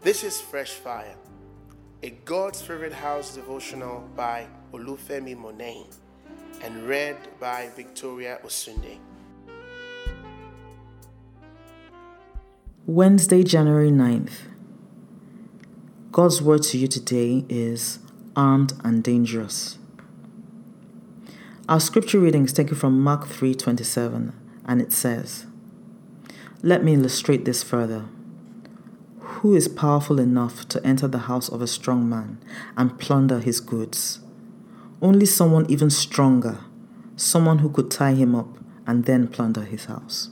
This is Fresh Fire, a God's Favorite House devotional by Olufemi Monet and read by Victoria Osunde. Wednesday, January 9th. God's word to you today is armed and dangerous. Our scripture reading is taken from Mark 3:27, and it says, "Let me illustrate this further. Who is powerful enough to enter the house of a strong man and plunder his goods? Only someone even stronger, someone who could tie him up and then plunder his house."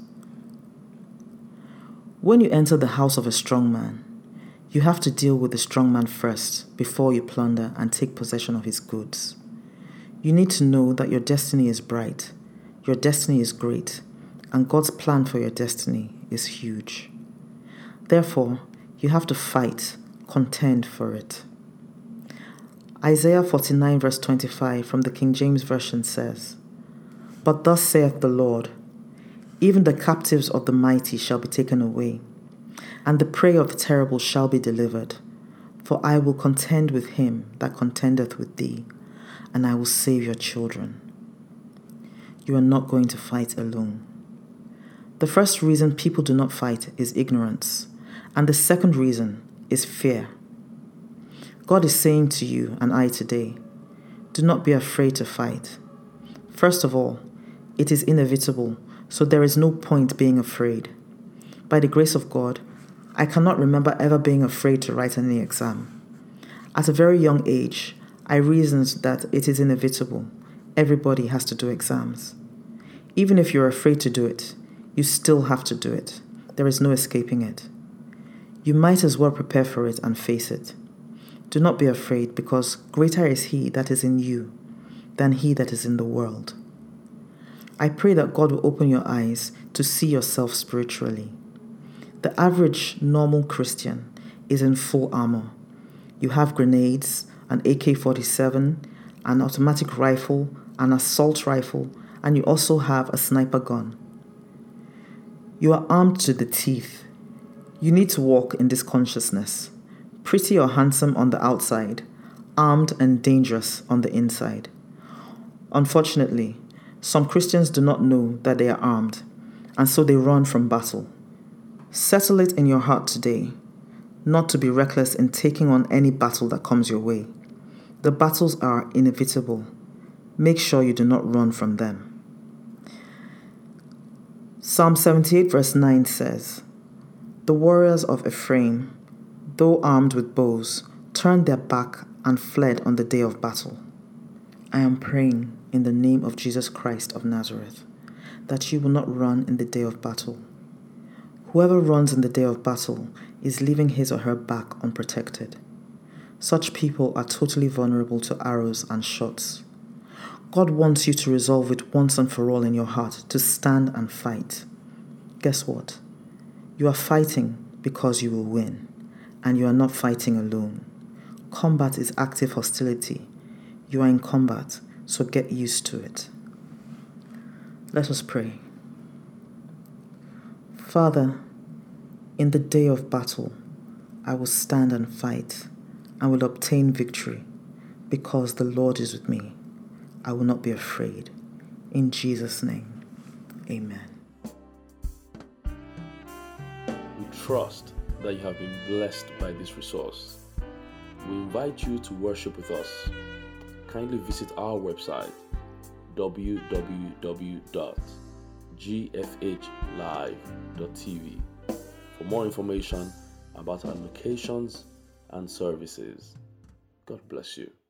When you enter the house of a strong man, you have to deal with the strong man first before you plunder and take possession of his goods. You need to know that your destiny is bright, your destiny is great, and God's plan for your destiny is huge. Therefore, you have to fight, contend for it. Isaiah 49 verse 25 from the King James Version says, "But thus saith the Lord, even the captives of the mighty shall be taken away, and the prey of the terrible shall be delivered. For I will contend with him that contendeth with thee, and I will save your children." You are not going to fight alone. The first reason people do not fight is ignorance, and the second reason is fear. God is saying to you and I today, do not be afraid to fight. First of all, it is inevitable, so there is no point being afraid. By the grace of God, I cannot remember ever being afraid to write any exam. At a very young age, I reasoned that it is inevitable. Everybody has to do exams. Even if you're afraid to do it, you still have to do it. There is no escaping it. You might as well prepare for it and face it. Do not be afraid, because greater is he that is in you than he that is in the world. I pray that God will open your eyes to see yourself spiritually. The average normal Christian is in full armor. You have grenades, an AK-47, an automatic rifle, an assault rifle, and you also have a sniper gun. You are armed to the teeth. You need to walk in this consciousness. Pretty or handsome on the outside, armed and dangerous on the inside. Unfortunately, some Christians do not know that they are armed, and so they run from battle. Settle it in your heart today, not to be reckless in taking on any battle that comes your way. The battles are inevitable. Make sure you do not run from them. Psalm 78 verse 9 says, "The warriors of Ephraim, though armed with bows, turned their back and fled on the day of battle." I am praying in the name of Jesus Christ of Nazareth that you will not run in the day of battle. Whoever runs in the day of battle is leaving his or her back unprotected. Such people are totally vulnerable to arrows and shots. God wants you to resolve it once and for all in your heart to stand and fight. Guess what? You are fighting because you will win, and you are not fighting alone. Combat is active hostility. You are in combat, so get used to it. Let us pray. Father, in the day of battle, I will stand and fight and will obtain victory because the Lord is with me. I will not be afraid. In Jesus' name, amen. We trust that you have been blessed by this resource. We invite you to worship with us. Kindly visit our website www.gfhlive.tv for more information about our locations and services. God bless you.